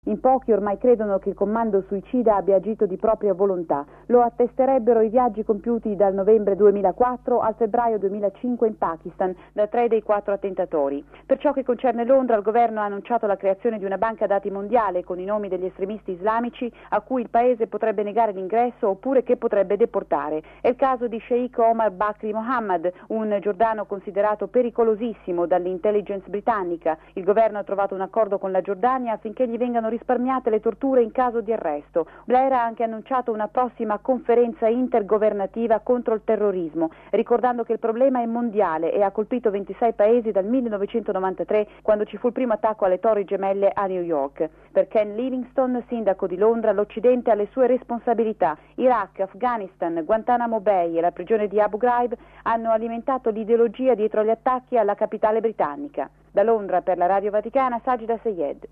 In pochi ormai credono che il comando suicida abbia agito di propria volontà. Lo attesterebbero i viaggi compiuti dal novembre 2004 al febbraio 2005 in Pakistan da 3 dei 4 attentatori. Per ciò che concerne Londra, il governo ha annunciato la creazione di una banca dati mondiale con i nomi degli estremisti islamici a cui il paese potrebbe negare l'ingresso oppure che potrebbe deportare. È il caso di Sheikh Omar Bakri Mohammed, un giordano considerato pericolosissimo dall'intelligence britannica. Il governo ha trovato un accordo con la Giordania affinché gli vengano risparmiate le torture in caso di arresto. Blair ha anche annunciato una prossima conferenza intergovernativa contro il terrorismo, ricordando che il problema è mondiale e ha colpito 26 paesi dal 1993, quando ci fu il primo attacco alle Torri Gemelle a New York. Per Ken Livingstone, sindaco di Londra, l'Occidente ha le sue responsabilità. Iraq, Afghanistan, Guantanamo Bay e la prigione di Abu Ghraib hanno alimentato l'ideologia dietro gli attacchi alla capitale britannica. Da Londra per la Radio Vaticana, Sajida Seyed.